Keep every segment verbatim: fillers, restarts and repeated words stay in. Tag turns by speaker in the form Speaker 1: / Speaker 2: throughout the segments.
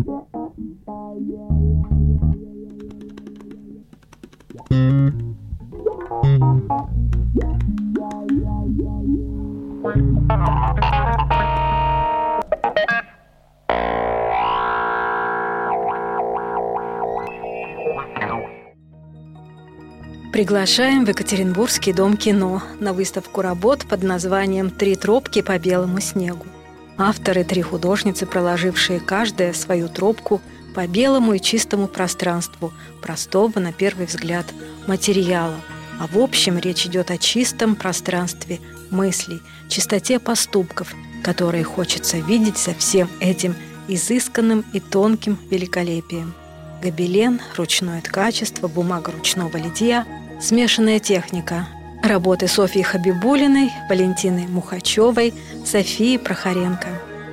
Speaker 1: Приглашаем в Екатеринбургский дом кино на выставку работ под названием «Три тропки по белому снегу». Авторы – три художницы, проложившие каждая свою тропку по белому и чистому пространству, простого, на первый взгляд, материала. А в общем речь идет о чистом пространстве мыслей, чистоте поступков, которые хочется видеть за всем этим изысканным и тонким великолепием. Гобелен, ручное ткачество, бумага ручного литья, смешанная техника. Работы Софьи Хабибулиной, Валентины Мухачевой, Софии Прохоренко.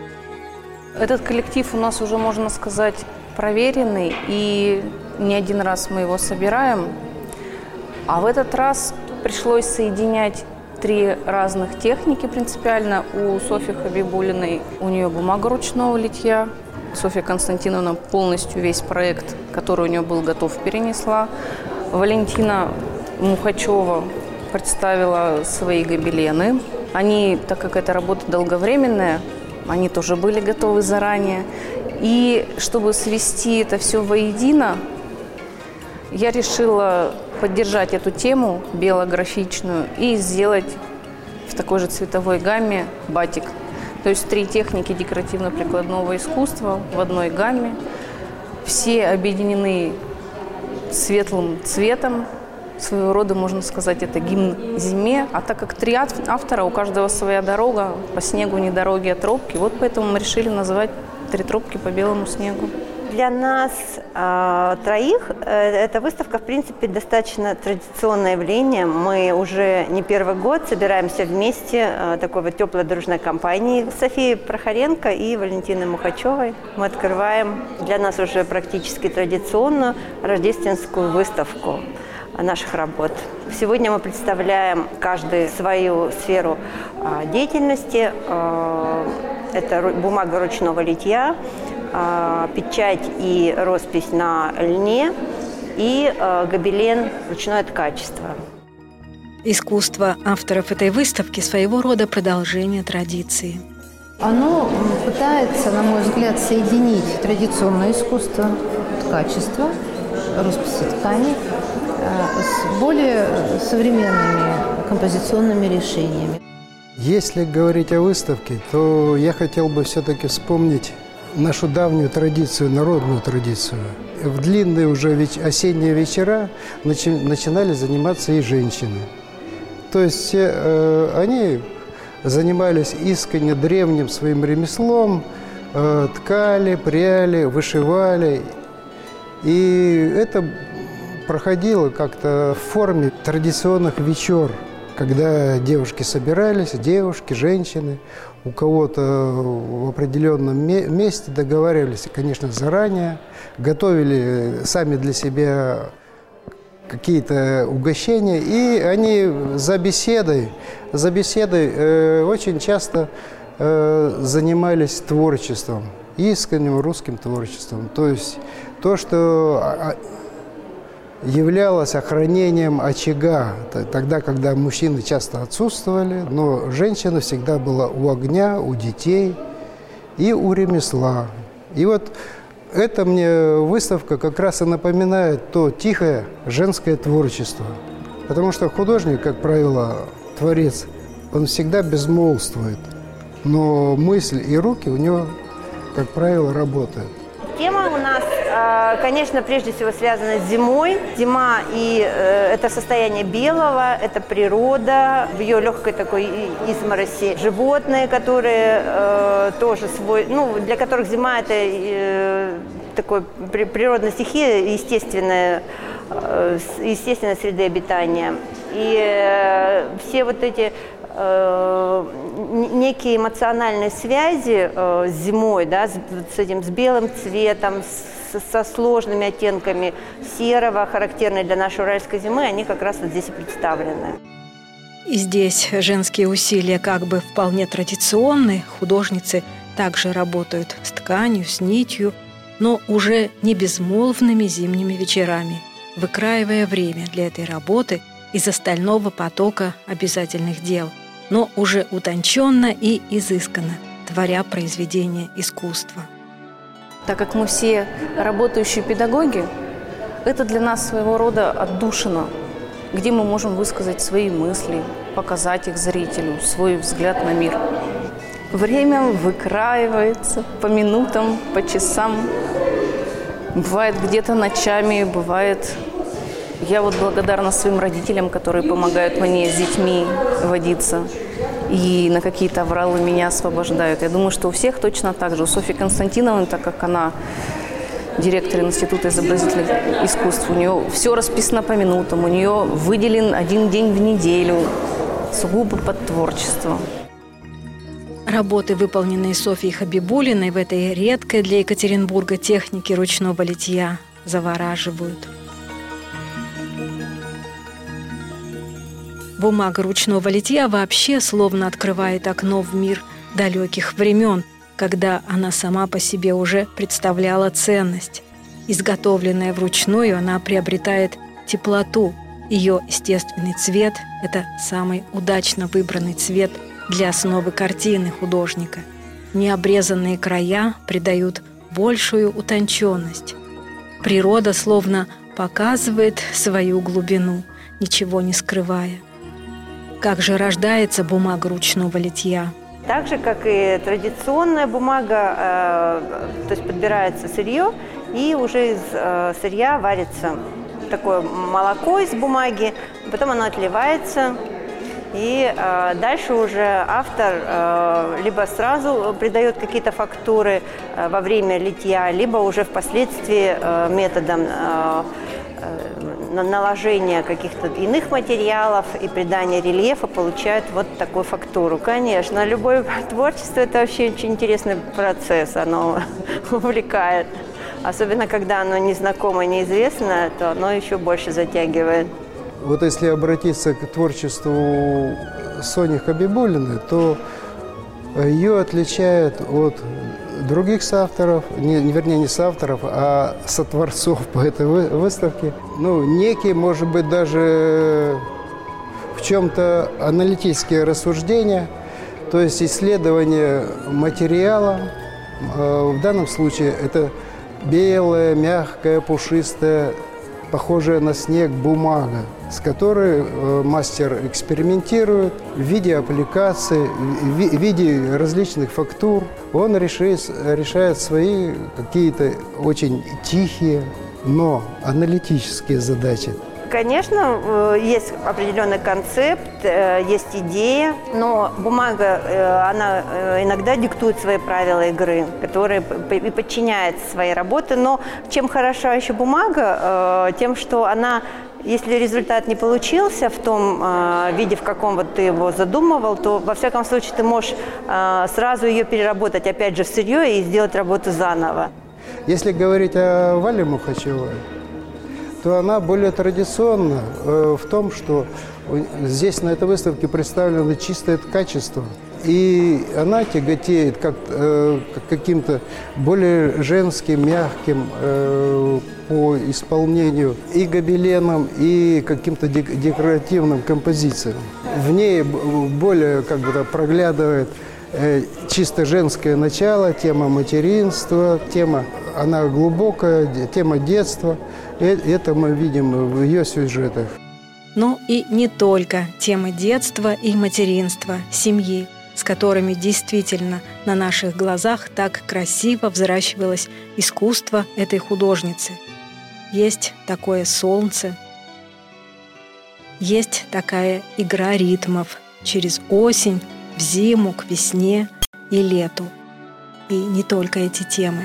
Speaker 2: Этот коллектив у нас уже, можно сказать, проверенный, и не один раз мы его собираем. А в этот раз пришлось соединять три разных техники принципиально. У Софьи Хабибулиной у нее бумага ручного литья. Софья Константиновна полностью весь проект, который у нее был готов, перенесла. Валентина Мухачева представила свои гобелены. Они, так как эта работа долговременная, они тоже были готовы заранее. И чтобы свести это все воедино, я решила поддержать эту тему белографичную и сделать в такой же цветовой гамме батик. То есть три техники декоративно-прикладного искусства в одной гамме. Все объединены светлым цветом. Своего рода, можно сказать, это гимн зиме. А так как три автора, у каждого своя дорога, по снегу не дороги, а тропки, вот поэтому мы решили называть «Три тропки по белому снегу».
Speaker 3: Для нас э, троих э, эта выставка, в принципе, достаточно традиционное явление. Мы уже не первый год собираемся вместе, э, такой вот теплой дружной компанией с Софией Прохоренко и Валентиной Мухачевой. Мы открываем для нас уже практически традиционную рождественскую выставку наших работ. Сегодня мы представляем каждую свою сферу э, деятельности. Э, это бумага ручного литья, печать и роспись на льне и э, гобелен ручное ткачество.
Speaker 1: Искусство авторов этой выставки своего рода продолжение традиции.
Speaker 4: Оно пытается, на мой взгляд, соединить традиционное искусство ткачества, росписи тканей э, с более современными композиционными решениями.
Speaker 5: Если говорить о выставке, то я хотел бы все-таки вспомнить нашу давнюю традицию, народную традицию. В длинные уже веч... осенние вечера начи... начинали заниматься и женщины. То есть э, они занимались искренне древним своим ремеслом, э, ткали, пряли, вышивали. И это проходило как-то в форме традиционных вечер, когда девушки собирались, девушки, женщины, у кого-то в определенном месте договаривались, конечно, заранее, готовили сами для себя какие-то угощения, и они за беседой, за беседой э, очень часто э, занимались творчеством, искренним русским творчеством. То есть то, что являлось охранением очага, тогда, когда мужчины часто отсутствовали, но женщина всегда была у огня, у детей и у ремесла. И вот эта мне выставка как раз и напоминает то тихое женское творчество. Потому что художник, как правило, творец, он всегда безмолвствует, но мысль и руки у него, как правило, работают.
Speaker 3: Тема у нас, конечно, прежде всего связана с зимой. Зима и это состояние белого, это природа, в ее легкой такой измороси. Животные, которые тоже свой, ну, для которых зима это такой природная стихия, естественная, естественная среда обитания. И все вот эти некие эмоциональные связи э, с зимой, да, с, с этим, с белым цветом, с, со сложными оттенками серого, характерные для нашей уральской зимы, они как раз вот здесь и представлены.
Speaker 1: И здесь женские усилия как бы вполне традиционные. Художницы также работают с тканью, с нитью, но уже не безмолвными зимними вечерами, выкраивая время для этой работы из остального потока обязательных дел, но уже утонченно и изысканно, творя произведение искусства.
Speaker 2: Так как мы все работающие педагоги, это для нас своего рода отдушина, где мы можем высказать свои мысли, показать их зрителю, свой взгляд на мир. Время выкраивается по минутам, по часам. Бывает где-то ночами, бывает... Я вот благодарна своим родителям, которые помогают мне с детьми водиться. И на какие-то авралы меня освобождают. Я думаю, что у всех точно так же. У Софьи Константиновны, так как она директор Института изобразительных искусств, у нее все расписано по минутам, у нее выделен один день в неделю, сугубо под творчество.
Speaker 1: Работы, выполненные Софьей Хабибуллиной в этой редкой для Екатеринбурга технике ручного литья, завораживают. Бумага ручного литья вообще словно открывает окно в мир далеких времен, когда она сама по себе уже представляла ценность. Изготовленная вручную, она приобретает теплоту. Ее естественный цвет – это самый удачно выбранный цвет для основы картины художника. Необрезанные края придают большую утонченность. Природа словно показывает свою глубину, ничего не скрывая. Как же рождается бумага ручного литья?
Speaker 3: Так же, как и традиционная бумага, э, то есть подбирается сырье, и уже из э, сырья варится такое молоко из бумаги, потом оно отливается, и э, дальше уже автор э, либо сразу придает какие-то фактуры э, во время литья, либо уже впоследствии э, методом э, наложения каких-то иных материалов и придания рельефа получает вот такую фактуру. Конечно, любое творчество – это вообще очень интересный процесс, оно увлекает. Особенно, когда оно незнакомо, неизвестно, то оно еще больше затягивает.
Speaker 5: Вот если обратиться к творчеству Сони Хабибуллиной, то ее отличает от других соавторов, не, вернее, не соавторов, а сотворцов по этой выставке. Ну, некие, может быть, даже в чем-то аналитические рассуждения, то есть исследование материала. В данном случае это белая, мягкая, пушистая, похожая на снег бумага, с которой мастер экспериментирует в виде аппликаций, в виде различных фактур. Он решает, решает свои какие-то очень тихие, но аналитические задачи.
Speaker 3: Конечно, есть определенный концепт, есть идея, но бумага, она иногда диктует свои правила игры, которые и подчиняет своей работе. Но чем хороша еще бумага, тем, что она, если результат не получился в том виде, в каком вот ты его задумывал, то, во всяком случае, ты можешь сразу ее переработать, опять же, в сырье и сделать работу заново.
Speaker 5: Если говорить о Вале Мухачевой, то она более традиционна э, в том, что здесь на этой выставке представлено чистое качество. И она тяготеет как, э, к каким-то более женским, мягким э, по исполнению и гобеленам, и каким-то дек- декоративным композициям. В ней более как бы проглядывает э, чисто женское начало, тема материнства, тема, она глубокая, тема детства. Это мы видим в ее сюжетах.
Speaker 1: Ну и не только темы детства и материнства, семьи, с которыми действительно на наших глазах так красиво взращивалось искусство этой художницы. Есть такое солнце, есть такая игра ритмов через осень, в зиму, к весне и лету. И не только эти темы.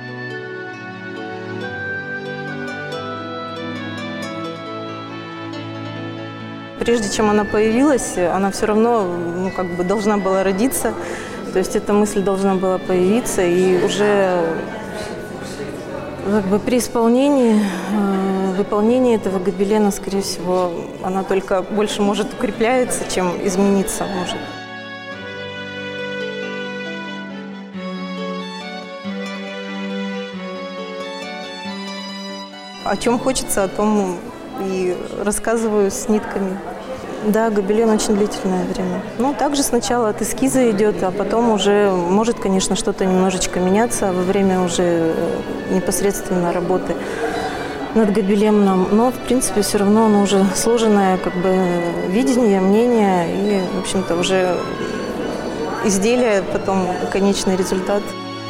Speaker 6: Прежде чем она появилась, она все равно, ну, как бы должна была родиться. То есть эта мысль должна была появиться, и уже как бы при исполнении, э, выполнении этого гобелена, скорее всего, она только больше может укрепляется, чем измениться может. о чем хочется, о том и рассказываю с нитками. Да, гобелен очень длительное время. Ну, также сначала от эскиза идет, а потом уже может, конечно, что-то немножечко меняться во время уже непосредственно работы над гобеленом. Но, в принципе, все равно оно уже сложенное как бы видение, мнение и, в общем-то, уже изделие, потом конечный результат.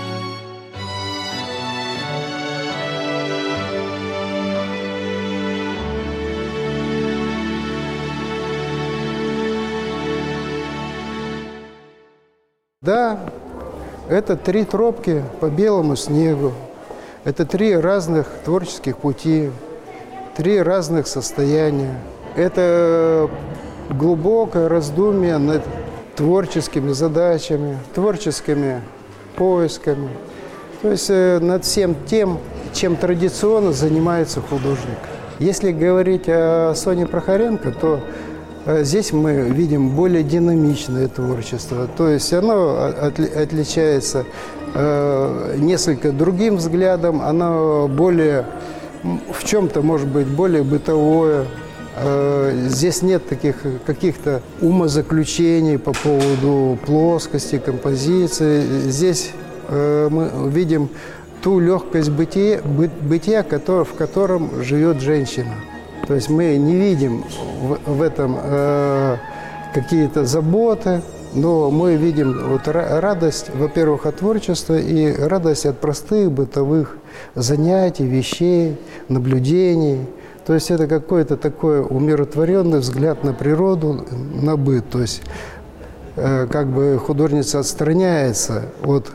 Speaker 5: Да, это три тропки по белому снегу. Это три разных творческих пути, три разных состояния. Это глубокое раздумье над творческими задачами, творческими поисками. То есть над всем тем, чем традиционно занимается художник. Если говорить о Соне Прохоренко, то здесь мы видим более динамичное творчество, то есть оно отли- отличается э, несколько другим взглядом, оно более, в чем-то может быть более бытовое. Э, здесь нет таких каких-то умозаключений по поводу плоскости, композиции. Здесь э, мы видим ту легкость бытия, бы, бытия который, в котором живет женщина. То есть мы не видим в, в этом э, какие-то заботы, но мы видим вот радость, во-первых, от творчества и радость от простых бытовых занятий, вещей, наблюдений. То есть это какой-то такой умиротворенный взгляд на природу, на быт. То есть э, как бы художница отстраняется от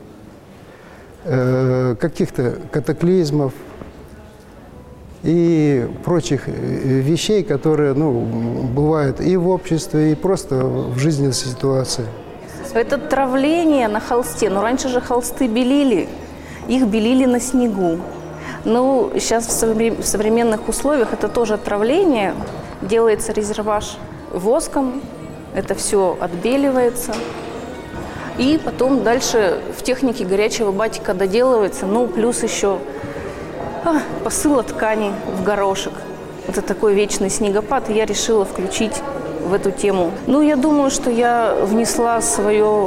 Speaker 5: э, каких-то катаклизмов и прочих вещей, которые ну, бывают и в обществе, и просто в жизненной ситуации.
Speaker 2: Это травление на холсте. Но раньше же холсты белили, их белили на снегу. Ну, сейчас в современных условиях это тоже травление. Делается резерваж воском, это все отбеливается. И потом дальше в технике горячего батика доделывается, ну, плюс еще А, посыла ткани в горошек. Это такой вечный снегопад, и я решила включить в эту тему. Ну, я думаю, что я внесла свое,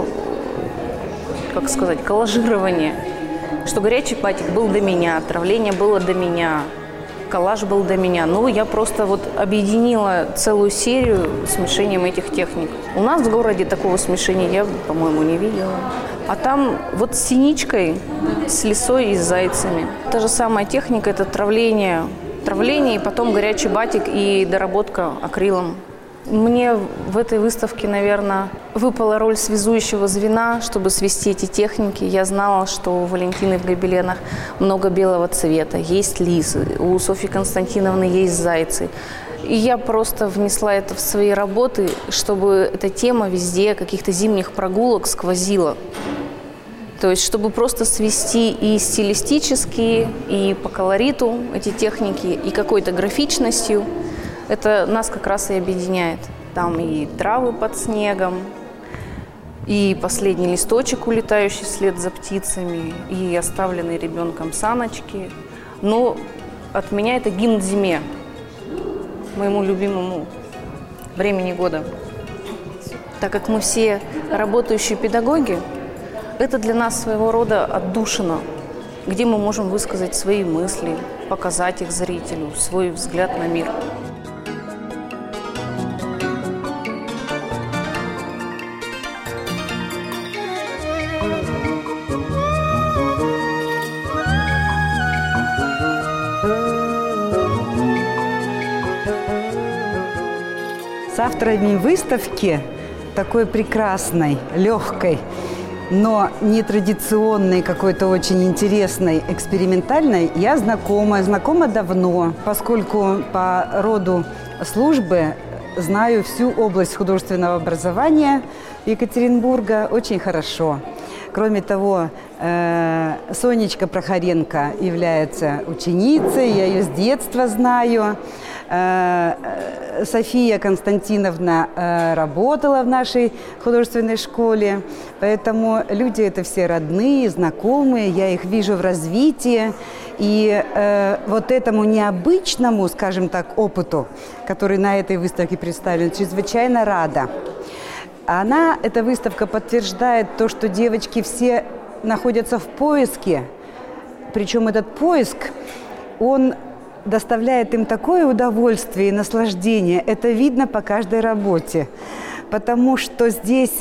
Speaker 2: как сказать, коллажирование, что горячий батик был до меня, травление было до меня, коллаж был до меня. Ну, я просто вот объединила целую серию смешением этих техник. У нас в городе такого смешения я, по-моему, не видела. А там вот с синичкой, с лисой и с зайцами. Та же самая техника – это травление. Травление и потом горячий батик и доработка акрилом. Мне в этой выставке, наверное, выпала роль связующего звена, чтобы свести эти техники. Я знала, что у Валентины в гобеленах много белого цвета, есть лисы, у Софьи Константиновны есть зайцы. И я просто внесла это в свои работы, чтобы эта тема везде каких-то зимних прогулок сквозила. То есть, чтобы просто свести и стилистически, и по колориту эти техники, и какой-то графичностью. Это нас как раз и объединяет. Там и травы под снегом, и последний листочек, улетающий вслед за птицами, и оставленные ребенком саночки. Но от меня это гимн зиме, моему любимому времени года. Так как мы все работающие педагоги, это для нас своего рода отдушина, где мы можем высказать свои мысли, показать их зрителю, свой взгляд на мир.
Speaker 7: С авторами выставки, такой прекрасной, легкой, но нетрадиционной, какой-то очень интересной, экспериментальной, я знакома, знакома давно, поскольку по роду службы знаю всю область художественного образования Екатеринбурга очень хорошо. Кроме того, Сонечка Прохоренко является ученицей, я ее с детства знаю. София Константиновна работала в нашей художественной школе, поэтому люди это все родные, знакомые, я их вижу в развитии. И э, вот этому необычному, скажем так, опыту, который на этой выставке представлен, чрезвычайно рада. Она, эта выставка подтверждает то, что девочки все находятся в поиске. Причем этот поиск, он доставляет им такое удовольствие и наслаждение. Это видно по каждой работе. Потому что здесь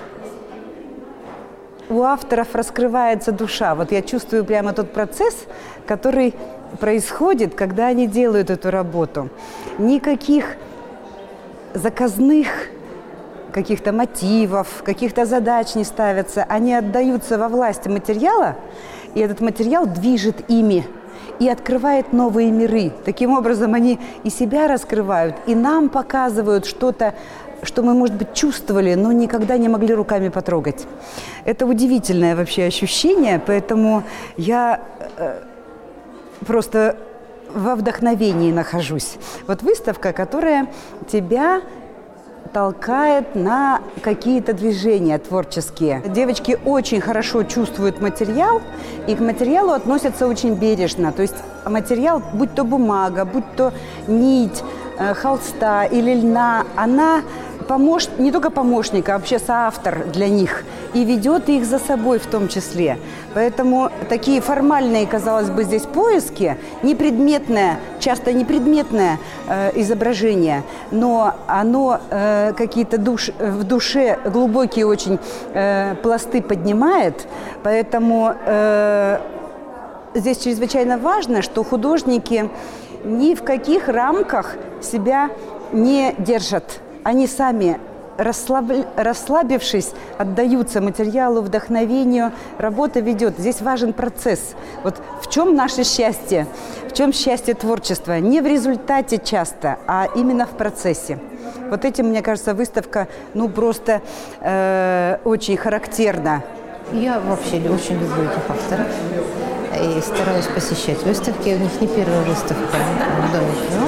Speaker 7: у авторов раскрывается душа. Вот я чувствую прямо тот процесс, который происходит, когда они делают эту работу. Никаких заказных каких-то мотивов, каких-то задач не ставятся. Они отдаются во власть материала, и этот материал движет ими и открывает новые миры. Таким образом, они и себя раскрывают, и нам показывают что-то, что мы, может быть, чувствовали, но никогда не могли руками потрогать. Это удивительное вообще ощущение, поэтому я э, просто во вдохновении нахожусь. Вот выставка, которая тебя толкает на какие-то движения творческие. Девочки очень хорошо чувствуют материал, и к материалу относятся очень бережно. То есть материал, будь то бумага, будь то нить, э, холста или льна, она помощ... не только помощник, а вообще соавтор для них. И ведет их за собой в том числе. Поэтому такие формальные, казалось бы, здесь поиски, непредметное, часто непредметное э, изображение, но оно э, какие-то душ... в душе глубокие очень э, пласты поднимает. Поэтому э, здесь чрезвычайно важно, что художники ни в каких рамках себя не держат. Они сами, расслаб... расслабившись, отдаются материалу, вдохновению. Работа ведет. Здесь важен процесс. Вот в чем наше счастье? В чем счастье творчества? Не в результате часто, а именно в процессе. Вот этим, мне кажется, выставка ну, просто э, очень характерна.
Speaker 4: Я вообще очень люблю этих авторов и стараюсь посещать выставки. У них не первая выставка в Доме кино.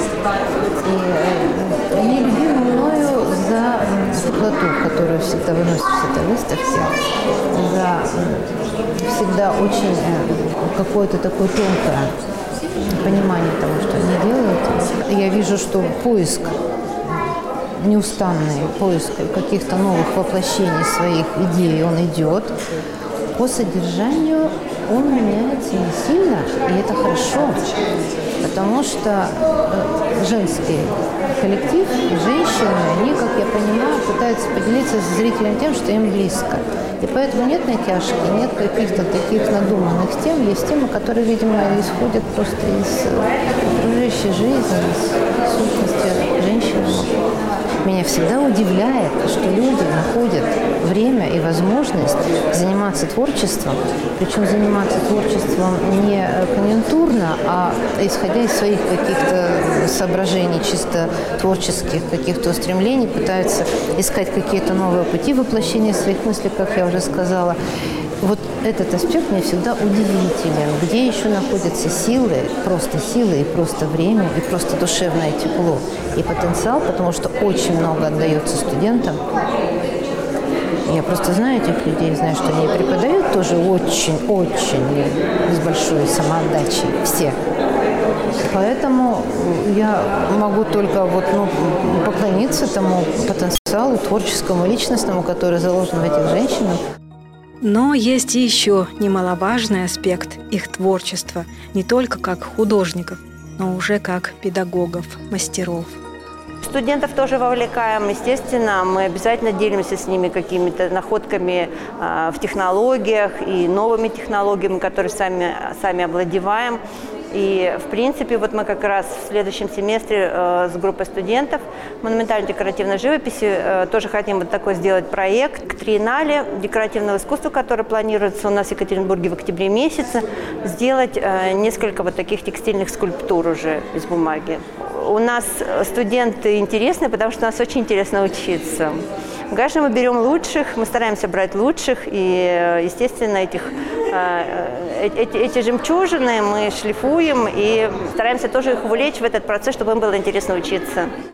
Speaker 4: И они любимы мною за теплоту, которую всегда выносят с этой выставки, за всегда очень какое-то такое тонкое понимание того, что они делают. Я вижу, что поиск, неустанный поиск каких-то новых воплощений своих идей, он идет. По содержанию он меняется не сильно, и это хорошо, потому что женский коллектив, женщины, они, как я понимаю, пытаются поделиться с зрителем тем, что им близко. И поэтому нет натяжки, нет каких-то таких надуманных тем. Есть темы, которые, видимо, исходят просто из окружающей жизни, из сущности женщины. Меня всегда удивляет, что люди находят время и возможность заниматься творчеством, причем заниматься творчеством не конъюнктурно, а исходя из своих каких-то соображений, чисто творческих каких-то устремлений, пытаются искать какие-то новые пути воплощения своих мыслей, как я уже сказала. Вот этот аспект мне всегда удивителен. Где еще находятся силы, просто силы и просто время, и просто душевное тепло и потенциал, потому что очень много отдается студентам. Я просто знаю этих людей, знаю, что они преподают тоже очень-очень с большой самоотдачей. Все. Поэтому я могу только вот, ну, поклониться тому потенциалу творческому, личностному, который заложен в этих женщинах.
Speaker 1: Но есть и еще немаловажный аспект их творчества, не только как художников, но уже как педагогов, мастеров.
Speaker 3: Студентов тоже вовлекаем, естественно, мы обязательно делимся с ними какими-то находками э, в технологиях и новыми технологиями, которые сами, сами овладеваем. И, в принципе, вот мы как раз в следующем семестре э, с группой студентов монументальной декоративной живописи э, тоже хотим вот такой сделать проект к триеннале декоративного искусства, который планируется у нас в Екатеринбурге в октябре месяце, сделать э, несколько вот таких текстильных скульптур уже из бумаги. У нас студенты интересные, потому что у нас очень интересно учиться. Конечно, мы берем лучших, мы стараемся брать лучших, и, естественно, этих, эти, эти жемчужины мы шлифуем и стараемся тоже их увлечь в этот процесс, чтобы им было интересно учиться.